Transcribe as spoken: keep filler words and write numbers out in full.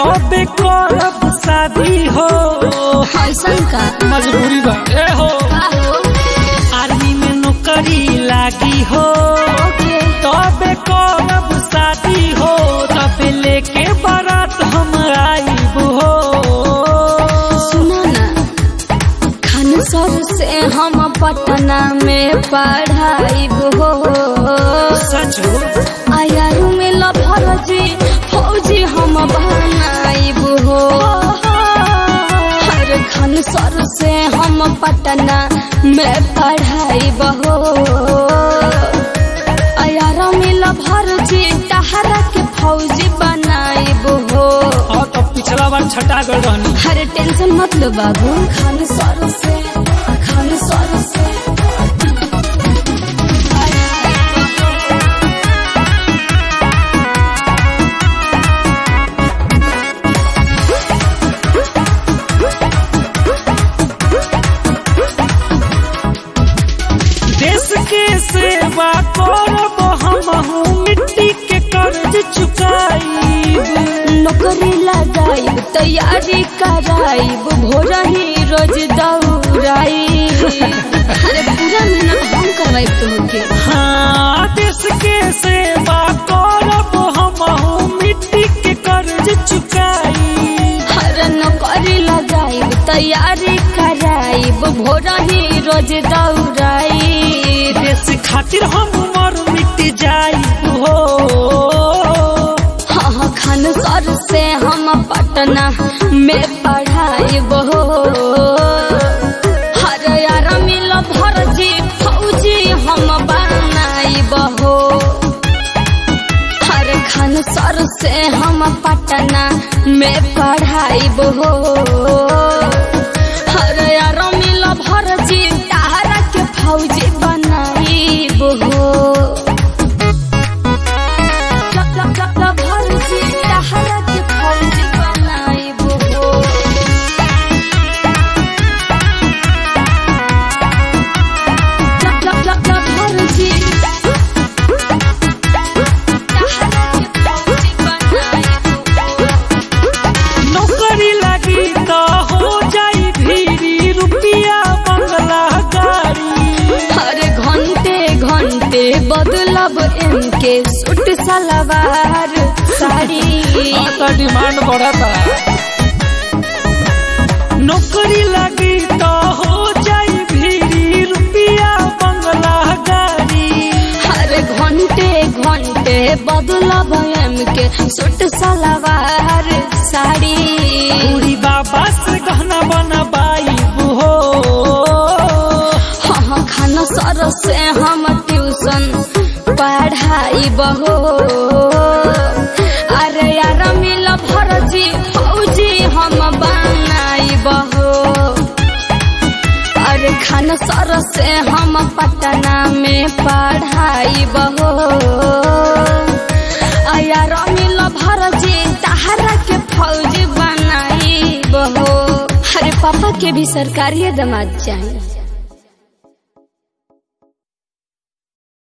तबे करब शादी हो। ऐसन का मजबूरी बा ए हो, आर्मी में नौकरी लागी हो, तबे करब शादी हो, तबे लेके बारात हम आईब हो। सुनो ना, खान सर से हम पटना में पढ़ाईब हो। सच हो, आयारू में लफरजी फौजी हम बनाईब हो। हर खान सर से हम पटना में पढ़ाईब हो। आयारा में लफरजी तहरा के फौजी बनाईब हो। और तो पिछला बार छटा गल रहनी। हर टेंशन मत लो बाबू, खान सर से खान सर से के सेवा करब हमहू, मिट्टी के कर्ज चुकाईब। नौकरी लगाईब, तैयारी कराईब, भोर ही रोज दौड़ाईब। अरे पूरा मेहनत हम करवाईब तुमके। हाँ, देश के सेवा करब हमहू, मिट्टी के कर्ज चुकाईब। हर नौकरी लगाईब, तैयारी कराईब, भोर ही रोज दौड़ाईब। देश खातिर हम मर मिट जाईब हो। हाँ हाँ, खान सर से हम पटना में पढ़ाईब हो। हर यार मिल भरजी फौजी हम बनाईब हो। हर खान सर से हम पटना में पढ़ाईब हो। हर यार मिल भरजी तहरा के फौजी बनाईब हो। भरजी तहरा के फौजी बनाईब हो। भरजी नौकरी लगी तो हो जाई भीरी, रुपया बंगला गाड़ी। हर घंटे घंटे बदलब इनके सूट सलवार साड़ी। तो डिमांड बढ़ता। नौकरी लगी तो हो जाई भीरी, रुपया बंगला गाड़ी। हर घंटे घंटे बदलब इनके सूट सलवार साड़ी। बूढ़ी बाबा से गहना बनवाईब हो। हाँ हाँ, खाना सर से हम ट्यूशन पढ़ाईब हो। अरे यार मिल भरजी फौजी हम बनाईब हो। अरे खान सर से हम पटना में पढ़ाईब हो। यार मिल भरजी तहरा के फौजी बनाईब हो। अरे पापा के भी सरकारी दामाद चाहिए।